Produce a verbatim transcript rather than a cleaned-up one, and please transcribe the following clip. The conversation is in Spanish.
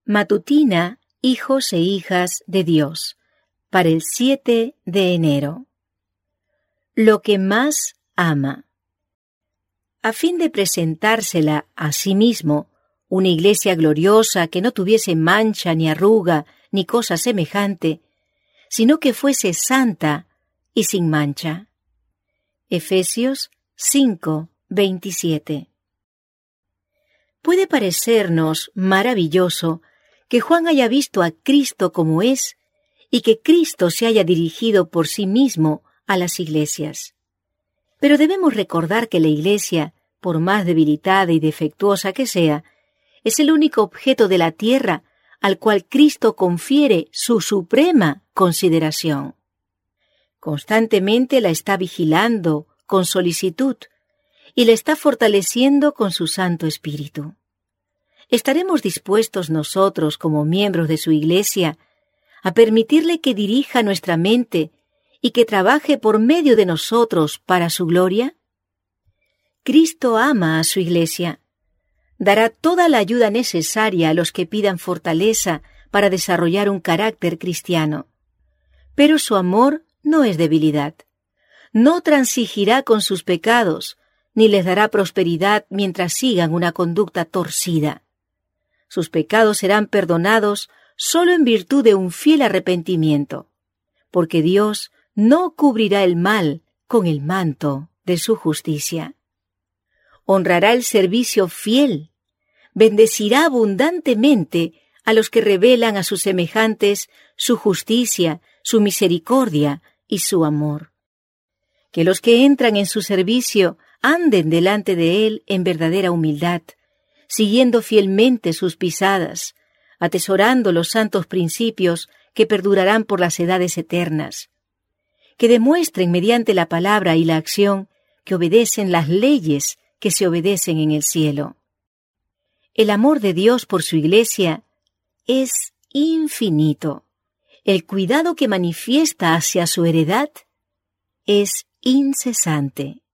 Matutina, hijos e hijas de Dios, para el siete de enero. Lo que más ama. A fin de presentársela a sí mismo, una iglesia gloriosa que no tuviese mancha ni arruga ni cosa semejante, sino que fuese santa y sin mancha. Efesios cinco, veintisiete. Puede parecernos maravilloso que Juan haya visto a Cristo como es y que Cristo se haya dirigido por sí mismo a las iglesias. Pero debemos recordar que la iglesia, por más debilitada y defectuosa que sea, es el único objeto de la tierra al cual Cristo confiere su suprema consideración. Constantemente la está vigilando con solicitud y la está fortaleciendo con su Santo Espíritu. ¿Estaremos dispuestos nosotros, como miembros de su iglesia, a permitirle que dirija nuestra mente y que trabaje por medio de nosotros para su gloria? Cristo ama a su iglesia. Dará toda la ayuda necesaria a los que pidan fortaleza para desarrollar un carácter cristiano. Pero su amor no es debilidad. No transigirá con sus pecados, ni les dará prosperidad mientras sigan una conducta torcida. Sus pecados serán perdonados solo en virtud de un fiel arrepentimiento, porque Dios no cubrirá el mal con el manto de su justicia. Honrará el servicio fiel, bendecirá abundantemente a los que revelan a sus semejantes su justicia, su misericordia y su amor. Que los que entran en su servicio anden delante de Él en verdadera humildad, siguiendo fielmente sus pisadas, atesorando los santos principios que perdurarán por las edades eternas. Que demuestren mediante la palabra y la acción que obedecen las leyes que se obedecen en el cielo. El amor de Dios por su iglesia es infinito. El cuidado que manifiesta hacia su heredad es incesante.